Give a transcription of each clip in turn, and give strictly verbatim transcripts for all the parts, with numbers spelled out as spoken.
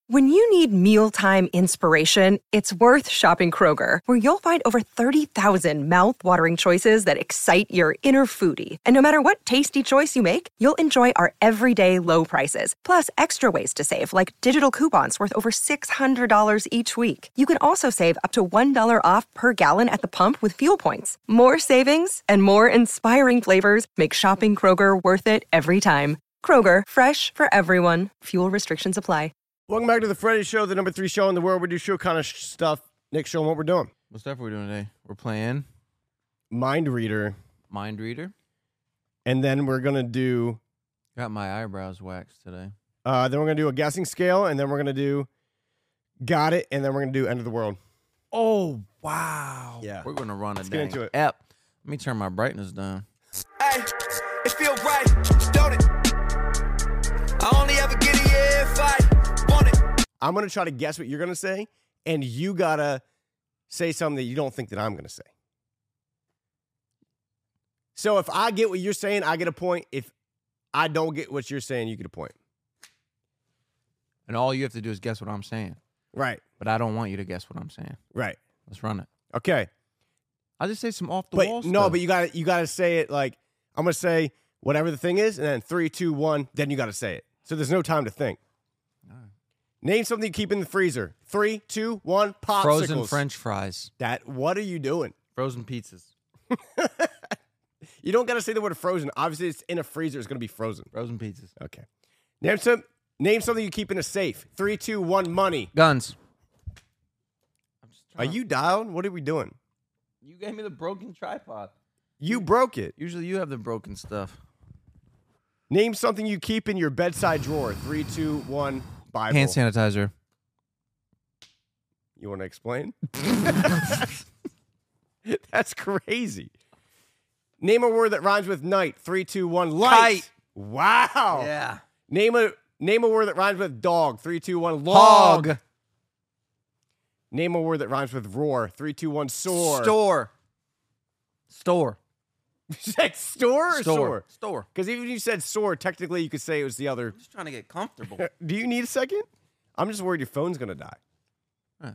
When you need mealtime inspiration, it's worth shopping Kroger, where you'll find over thirty thousand mouth-watering choices that excite your inner foodie. And no matter what tasty choice you make, you'll enjoy our everyday low prices, plus extra ways to save, like digital coupons worth over six hundred dollars each week. You can also save up to one dollar off per gallon at the pump with fuel points. More savings and more inspiring flavors make shopping Kroger worth it every time. Kroger, fresh for everyone. Fuel restrictions apply. Welcome back to the Friday Show, the number three show in the world. We do show kind of sh- stuff. Nick, show 'em what we're doing. What stuff are we doing today? We're playing Mind Reader. Mind Reader. And then we're going to do... Got my eyebrows waxed today. Uh, then we're going to do a guessing scale, and then we're going to do Got It, and then we're going to do End of the World. Oh, wow. Yeah. We're going to run a Let's get dang into it. app. Let me turn my brightness down. Hey, it feel right, don't it? I only ever get it, yeah, if I want it. I'm going to try to guess what you're going to say, and you got to say something that you don't think that I'm going to say. So if I get what you're saying, I get a point. If I don't get what you're saying, you get a point. And all you have to do is guess what I'm saying. Right. But I don't want you to guess what I'm saying. Right. Let's run it. Okay. I'll just say some off the But wall no, stuff. but you got to you got to say it like I'm going to say whatever the thing is, and then three, two, one, then you got to say it. So there's no time to think. Name something you keep in the freezer. Three, two, one, popsicles. Frozen French fries. That, what are you doing? Frozen pizzas. You don't got to say the word frozen. Obviously, it's in a freezer. It's going to be frozen. Frozen pizzas. Okay. Name some. Name something you keep in a safe. Three, two, one, money. Guns. I'm just Are trying- you down? What are we doing? You gave me the broken tripod. You broke it. Usually you have the broken stuff. Name something you keep in your bedside drawer. Three, two, one, Bible. Hand sanitizer. You want to explain? That's crazy. Name a word that rhymes with night. Three, two, one, light. Kite. Wow. Yeah. Name a name a word that rhymes with dog. Three, two, one, log. Hog. Name a word that rhymes with roar. Three, two, one, soar. Store. Store. You said store or Store. soar? Store. Because even if you said soar, technically you could say it was the other. I'm just trying to get comfortable. Do you need a second? I'm just worried your phone's going to die. Right.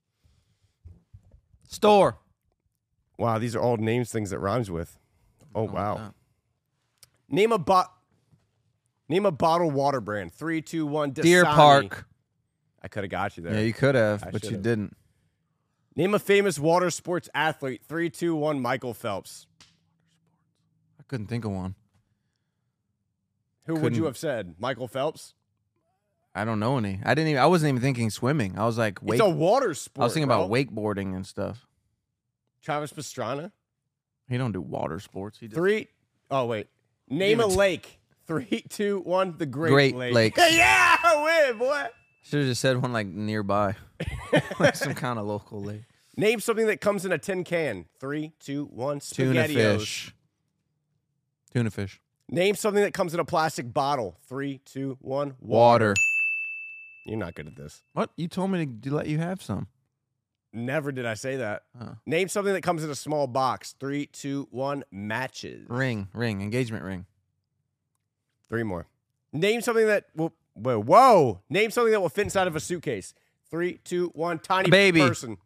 Store. Wow, these are all names, things that rhymes with. Oh, Oh, wow. no. Name a bot. Name a bottled water brand. Three, two, one. Deer Dasani. Park. I could have got you there. Yeah, you could have, I but you should've. didn't. Name a famous water sports athlete. Three, two, one. Michael Phelps. I couldn't think of one. Who would Couldn't- you have said? Michael Phelps? I don't know any. I didn't even. I wasn't even thinking swimming. I was like, wake. It's a water sport. I was thinking bro. about wakeboarding and stuff. Travis Pastrana. He don't do water sports. He does Three. Oh wait. Name a Even t- lake. Three, two, one. The Great, Great Lake. Lakes. Yeah, I win, boy. Should have just said one like nearby, like some kind of local lake. Name something that comes in a tin can. Three, two, one. Tuna SpaghettiOs. fish. Tuna fish. Name something that comes in a plastic bottle. Three, two, one. Water. You're not good at this. What? You told me to, to let you have some. Never did I say that. Huh. Name something that comes in a small box. Three, two, one. Matches. Ring. Ring. Engagement ring. Three more. Name something that will. Whoa, whoa. Name something that will fit inside of a suitcase. Three, two, one. Tiny Baby. person.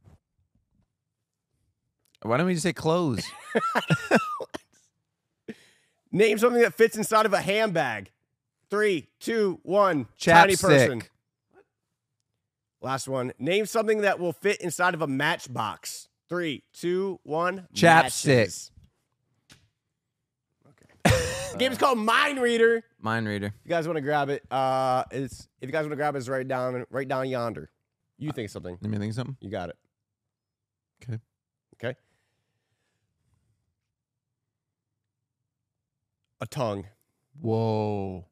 Why don't we just say clothes? Name something that fits inside of a handbag. Three, two, one. Tiny person. Chapstick. Last one. Name something that will fit inside of a matchbox. Three, two, one. Chapstick. Matches. Okay. The game is called Mind Reader. Mind reader. If you guys want to grab it, uh, it's if you guys want to grab it, it's right down, right down yonder. You think of something? Let me think of something. You got it. Okay. Okay. A tongue. Whoa.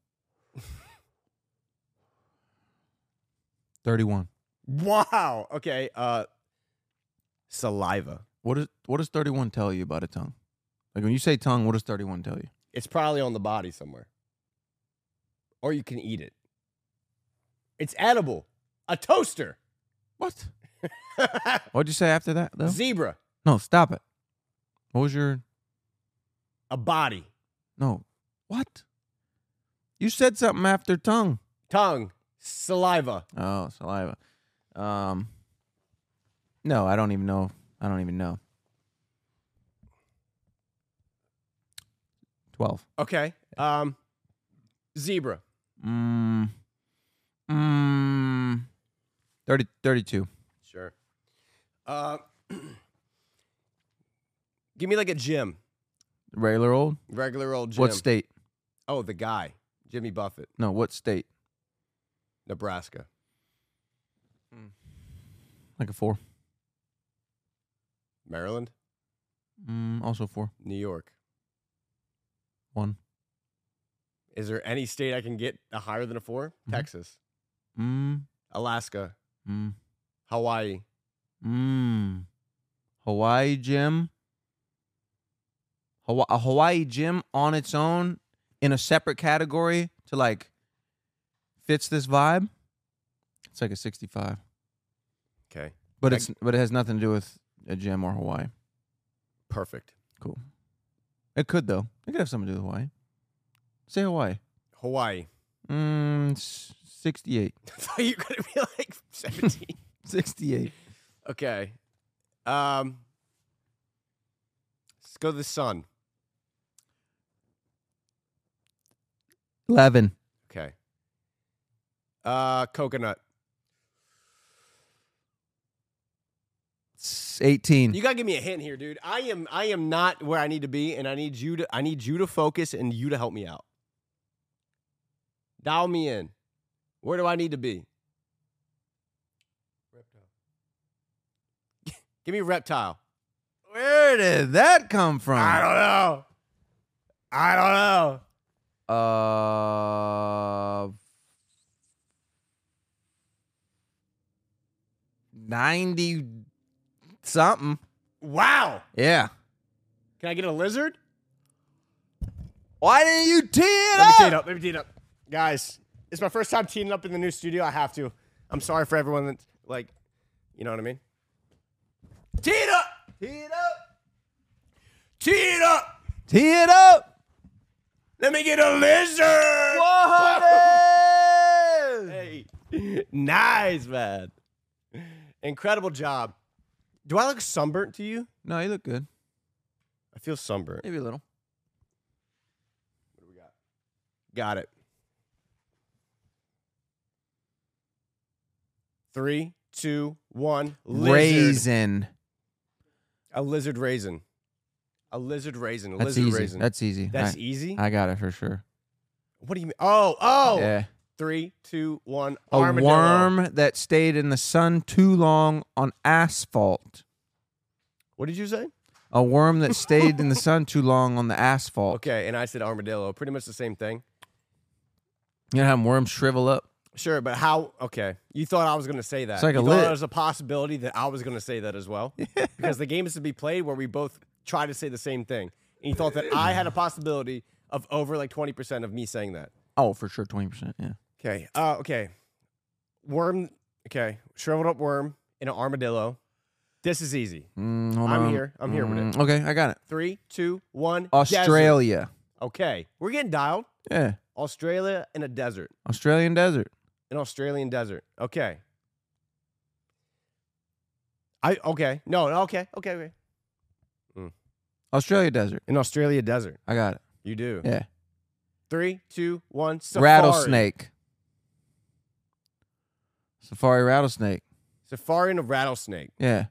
thirty-one. Wow. Okay. Uh, saliva. What is what does thirty-one tell you about a tongue? Like when you say tongue, what does thirty-one tell you? It's probably on the body somewhere. Or you can eat it. It's edible. A toaster. What? What'd you say after that, though? Zebra. No, stop it. What was your... A body. No. What? You said something after tongue. Tongue. Saliva. Oh, saliva. Um, no, I don't even know. I don't even know. Twelve. Okay. Um, zebra. Mm. Mm. Thirty. Thirty-two. Sure. Uh, give me like a gym. Regular old. Regular old gym. What state? Oh, the guy. Jimmy Buffett. No, what state? Nebraska. Like a four. Maryland. Mm, also four. New York. One. Is there any state I can get a higher than a four? Mm-hmm. Texas. Mm. Alaska. Mm. Hawaii. Mm. Hawaii gym. Hawaii, a Hawaii gym on its own in a separate category to like fits this vibe. It's like a sixty-five. Okay. But I- it's but it has nothing to do with a gym or Hawaii. Perfect. Cool. It could though. It could have something to do with Hawaii. Say Hawaii. Hawaii. Mm, s- sixty-eight. I thought you were going to be like seventeen. sixty-eight. Okay. Um, let's go to the sun. eleven. Okay. Uh, coconut. S- eighteen. You gotta give me a hint here, dude. I am I am not where I need to be, and I need you to I need you to focus and you to help me out. Dial me in. Where do I need to be? Reptile. Give me reptile. Where did that come from? I don't know. I don't know. Uh, ninety something. Wow. Yeah. Can I get a lizard? Why didn't you tee it Let me up? tee it up. Let me tee it up. Guys, it's my first time teeing up in the new studio. I have to. I'm sorry for everyone that's like, you know what I mean? Tee it up. Tee it up. Tee it up. Tee it up. Let me get a lizard. Whoa. Hey. Nice, man. Incredible job. Do I look sunburnt to you? No, you look good. I feel sunburnt. Maybe a little. What do we got? Got it. Three, two, one. Lizard. Raisin. A lizard raisin. A lizard raisin. A That's lizard easy. raisin. That's easy. That's I, easy? I got it for sure. What do you mean? Oh, oh. Yeah. Three, two, one. A Armadillo. worm that stayed in the sun too long on asphalt. What did you say? A worm that stayed in the sun too long on the asphalt. Okay, and I said armadillo. Pretty much the same thing. You know how worms shrivel up? Sure, but how? Okay, you thought I was going to say that. It's like you a thought lit. there was a possibility that I was going to say that as well, because the game is to be played where we both try to say the same thing. And you thought that I had a possibility of over like twenty percent of me saying that. Oh, for sure, twenty percent, yeah. Okay. Uh, okay. Worm. Okay. Shriveled up worm in an armadillo. This is easy. Mm, hold I'm on. here. I'm here with it. Mm, Okay, I got it. Three, two, one. desert. Australia. Okay. We're getting dialed. Yeah. Australia in a desert. Australian desert. An Australian desert. Okay. I okay. No, no, okay. Okay, okay. Australia desert. An Australia desert. I got it. You do. Yeah. Three, two, one. Safari. Rattlesnake. Safari rattlesnake. Safari and a rattlesnake. Yeah.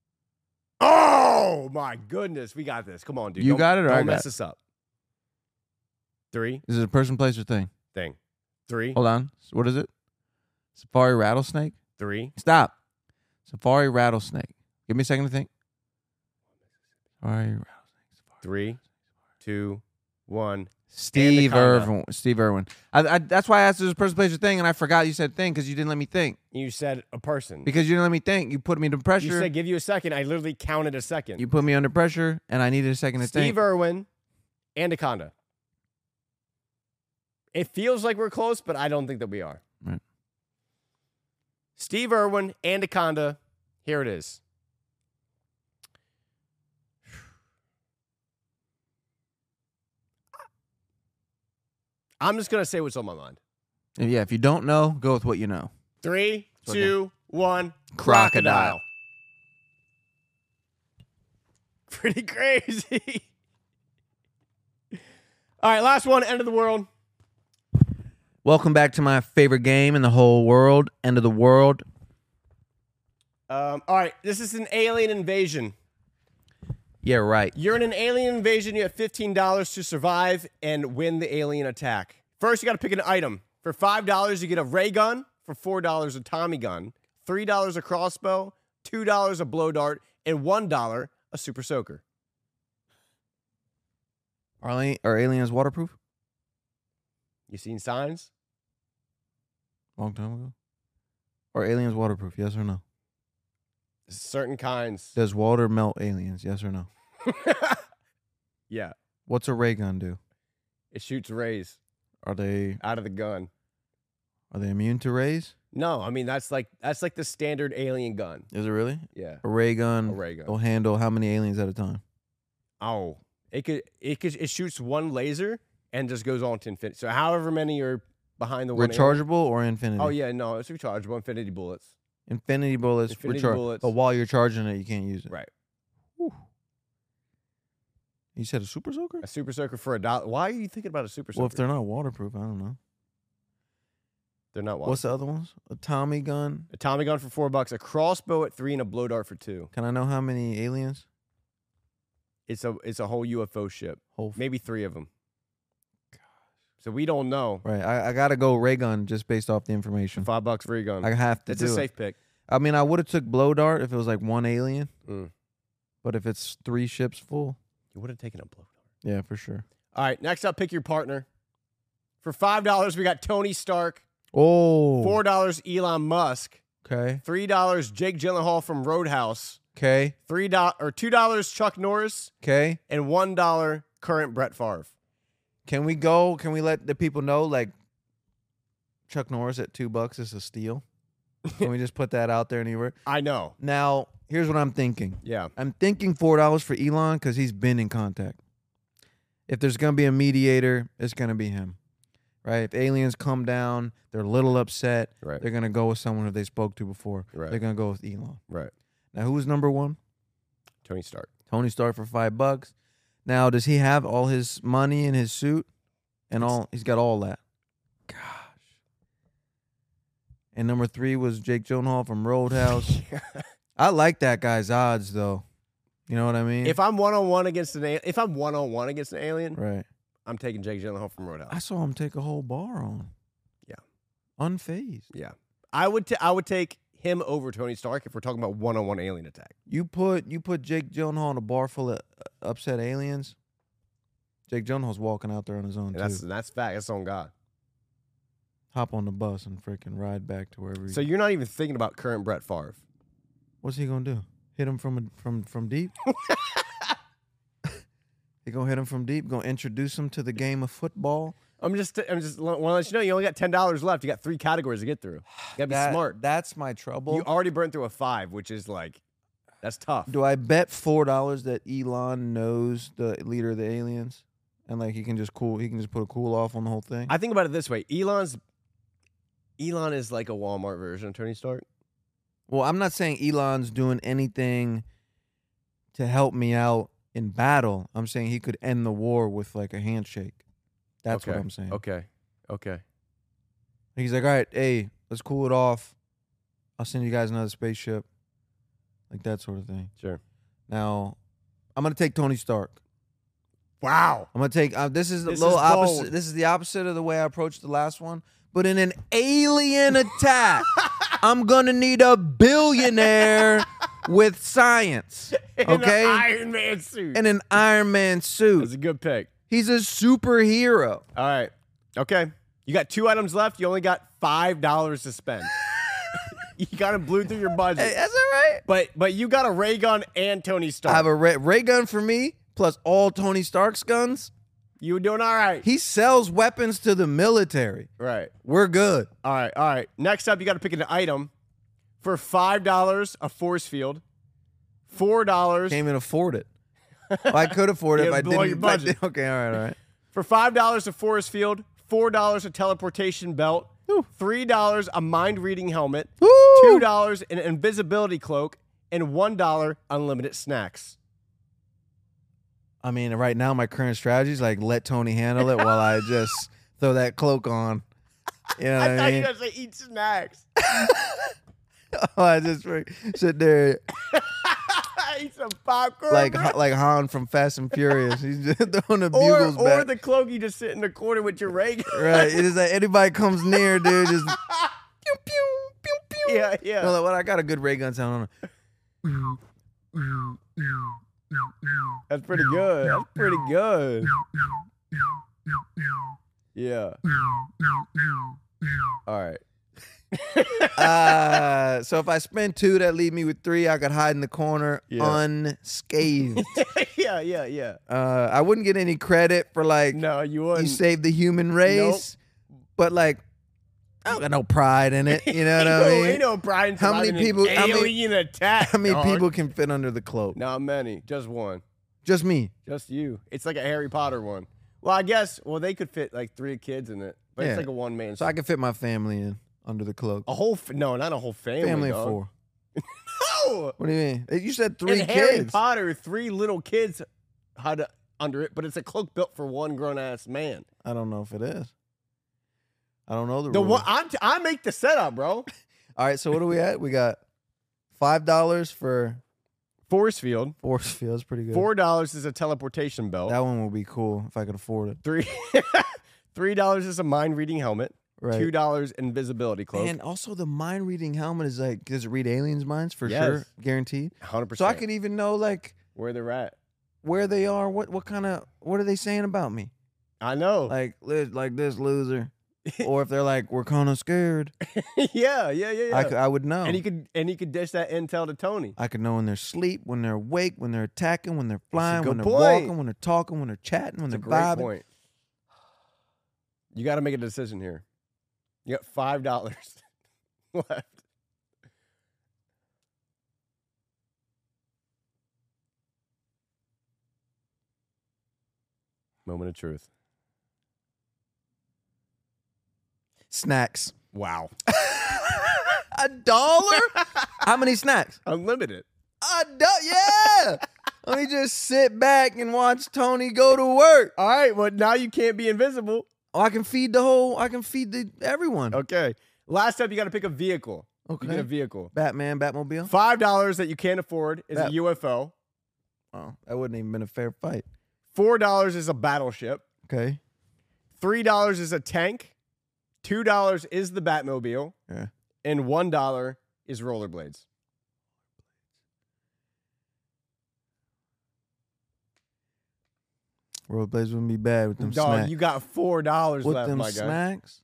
Oh my goodness. We got this. Come on, dude. You Don't- got it or I Don't got mess it? this up. Three Is it a person, place, or thing? thing. Three. Hold on. What is it? Safari rattlesnake? Three. Stop. Safari rattlesnake. Give me a second to think. Safari rattlesnake. Safari. Three, two, one. Steve Anaconda. Irwin. Steve Irwin. I, I, that's why I asked if it was a person, place, or thing, and I forgot you said thing because you didn't let me think. You said a person. Because you didn't let me think. You put me under pressure. You said give you a second. I literally counted a second. You put me under pressure, and I needed a second to Steve think. Irwin, Anaconda. It feels like we're close, but I don't think that we are. Right. Steve Irwin, Anaconda. Here it is. I'm just going to say what's on my mind. And yeah, if you don't know, go with what you know. Three, Okay. two, one. Crocodile. Pretty crazy. All right, last one, end of the world. Welcome back to my favorite game in the whole world, End of the World. Um, all right, this is an alien invasion. Yeah, right. You're in an alien invasion. You have fifteen dollars to survive and win the alien attack. First, you got to pick an item. For five dollars, you get a ray gun. For four dollars, a Tommy gun. three dollars, a crossbow. two dollars, a blow dart. And one dollar, a super soaker. Are, ali- are aliens waterproof? You seen signs? Long time ago. Are aliens waterproof? Yes or no? Certain kinds. Does water melt aliens? Yes or no? Yeah. What's a ray gun do? It shoots rays Are they out of the gun. are they immune to rays? No, I mean that's like that's like the standard alien gun. Is it really? Yeah. A ray gun. A ray gun. Will handle how many aliens at a time? Oh, it could it could it shoots one laser and just goes on to infinity. So however many are behind the one. alien- Rechargeable or infinity? Oh yeah, no, it's rechargeable. Infinity bullets. Infinity bullets. Infinity recharge- bullets. But while you're charging it, you can't use it. Right. You said a super soaker? A super soaker for a dollar. Why are you thinking about a super soaker? Well, if they're not waterproof, I don't know. They're not What's the other ones? A Tommy gun. a Tommy gun for four bucks, a crossbow at three, and a blow dart for two. Can I know how many aliens? It's a it's a whole U F O ship. Whole f- Maybe three of them. So we don't know. Right. I, I gotta go ray gun just based off the information. Five bucks for a gun. I have to It's do a it. safe pick. I mean, I would have took blow dart if it was like one alien, Mm. but if it's three ships full, You would have taken a blow dart. yeah, for sure. All right, next up, pick your partner. For five dollars, we got Tony Stark. Oh. Four dollars, Elon Musk. Okay. Three dollars, Jake Gyllenhaal from Roadhouse. Okay. Three dollars or two dollars, Chuck Norris, Okay. and one dollar, current Brett Favre. Can we go? Can we let the people know like Chuck Norris at two bucks is a steal? Can we just put that out there anywhere? I know. Now, here's what I'm thinking. Yeah. I'm thinking four dollars for Elon because he's been in contact. If there's gonna be a mediator, it's gonna be him, right? If aliens come down, they're a little upset. Right. They're gonna go with someone who they spoke to before. Right. They're gonna go with Elon. Right. Now, who's number one? Tony Stark. Tony Stark for five bucks. Now, does he have all his money in his suit and all? He's got all that. Gosh. And number three was Jake Gyllenhaal from Roadhouse. I like that guy's odds, though. You know what I mean? If I'm one on one against an alien, if I'm one on one against an alien, right. I'm taking Jake Gyllenhaal from Roadhouse. I saw him take a whole bar on. Yeah. Unfazed. Yeah, I would. T- I would take him over Tony Stark if we're talking about one on one alien attack. You put you put Jake Gyllenhaal in a bar full of uh, upset aliens. Jake Gyllenhaal's walking out there on his own And too. that's that's fact. That's on God. Hop on the bus and freaking ride back to wherever. So he, you're not even thinking about current Brett Favre. what's he gonna do? Hit him from a, from from deep? He gonna hit him from deep? Gonna introduce him to the game of football? I'm just. I'm just want to let you know. You only got ten dollars left. You got three categories to get through. You gotta be That- smart. That's my trouble. You already burnt through a five, which is like, that's tough. Do I bet four dollars that Elon knows the leader of the aliens, and like he can just cool, he can just put a cool off on the whole thing? I think about it this way: Elon's. Elon is like a Walmart version of Tony Stark. Well, I'm not saying Elon's doing anything to help me out in battle. I'm saying he could end the war with like a handshake. That's okay. what I'm saying. Okay. Okay. He's like, all right, hey, let's cool it off. I'll send you guys another spaceship. Like that sort of thing. Sure. Now, I'm gonna take Tony Stark. Wow. I'm gonna take. Uh, this is a This little is opposite. bold. This is the opposite of the way I approached the last one. But in an alien attack, I'm gonna need a billionaire with science. In Okay, an Iron Man suit. in an Iron Man That's suit. a good pick. He's a superhero. All right. Okay. You got two items left. You only got five dollars to spend. You kind of blew through your budget. Hey, that's all right. But but you got a ray gun and Tony I Stark. have a ray, ray gun for me, plus all Tony Stark's guns. You were doing all right. He sells weapons to the military. Right. We're good. All right. All right. Next up, you got to pick an item. For five dollars, a force field. Four dollars. Can't even afford it. Well, I could afford it You if I blow didn't. your if I budget. did- okay, all right, all right. For five dollars, a forest field. Four dollars, a teleportation belt. Ooh. three dollars a mind-reading helmet, Woo! two dollars an invisibility cloak, and one dollar unlimited snacks. I mean, right now my current strategy is like let Tony handle it while I just throw that cloak on. You know what I I thought mean? you were going to say eat snacks. Oh, I just like, sit there Eat some popcorn, like bro. like Han from Fast and Furious. He's just throwing the or, bugles or back. the cloak, you just sit in the corner with your ray gun. Right. It is like anybody comes near, dude, just pew pew pew pew. Yeah, yeah. No, like, well, I got a good ray gun sound on. That's pretty good. That's pretty good. Yeah. All right. Uh, so if I spend two, that leave me with three. I could hide in the corner Yeah. unscathed. yeah, yeah, yeah. Uh, I wouldn't get any credit for like No, you you wouldn't. saved the human race, but like I don't got no pride in it. You know what I mean? Ain't no pride in How many surviving an people- how many- alien attack. How many dog. people can fit under the cloak? Not many. Just one. Just me. Just you. It's like a Harry Potter one. Well, I guess. Well, they could fit like three kids in it, but Yeah. it's like a one man. So I can fit my family in under the cloak. a whole. F- no, not a whole family. family of dog. four. No. What do you mean? You said three In Harry kids. Potter, three little kids had under it, but it's a cloak built for one grown ass man. I don't know if it is. I don't know the, The rules. one I'm t- I make the setup, bro. All right, so what are we at? We got five dollars for Force field. force field. That's pretty good. Four dollars is a teleportation belt. That one will be cool if I could afford it. Three three dollars is a mind reading helmet. Right. Two dollars invisibility cloak. And also the mind reading helmet is like, does it read aliens' minds for Yes. sure? Guaranteed. Hundred So I percent. could even know like Where they're at. where they are, what what kind of what are they saying about me? I know. Like li- like this loser. Or if they're like, we're kind of scared, yeah, yeah, yeah, yeah. I, could, I would know. and you could and you could dish that intel to Tony. I could know when they're asleep, when they're awake, when they're attacking, when they're flying, good when they're point. walking, when they're talking, when they're chatting, when That's a they're great vibing. point. You got to make a decision here. You got five dollars left. Moment of truth. Snacks. Wow. A dollar? How many snacks? Unlimited. A do- yeah. Let me just sit back and watch Tony go to work. All right. Well, now you can't be invisible. Oh, I can feed the whole. I can feed the everyone. Okay. Last up, you got to pick a vehicle. Okay. You get a vehicle. Batman, Batmobile. Five dollars that you can't afford is Bat- a U F O. Oh, that wouldn't even been a fair fight. Four dollars is a battleship. Okay. Three dollars is a tank. Two dollars is the Batmobile. Yeah. And one dollar is rollerblades. Rollerblades wouldn't be bad with them Dog, snacks. you got four dollars with left, them my guy. snacks,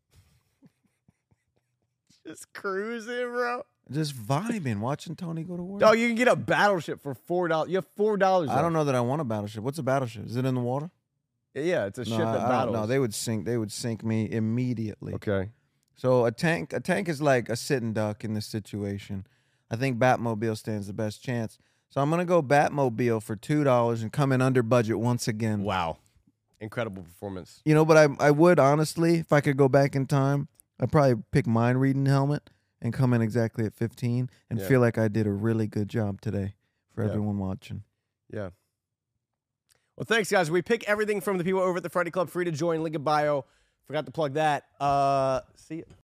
Just cruising, bro. just vibing, watching Tony go to work. Dog, you can get a battleship for four dollars. You have four dollars. I don't know that I want a battleship. What's a battleship? Is it in the water? Yeah, it's a No, ship I, that I don't battles. know. They would sink. They would sink me immediately. okay. So a tank, a tank is like a sitting duck in this situation. I think Batmobile stands the best chance. So I'm gonna go Batmobile for two dollars and come in under budget once again. Wow. Incredible performance. You know, but I I would honestly, if I could go back in time, I'd probably pick mind reading helmet and come in exactly at fifteen and Yeah. feel like I did a really good job today for Yeah. everyone watching. Yeah. Well, thanks, guys. We pick everything from the people over at the Friday Club. Free to join. Link in bio. Forgot to plug that. Uh, see you.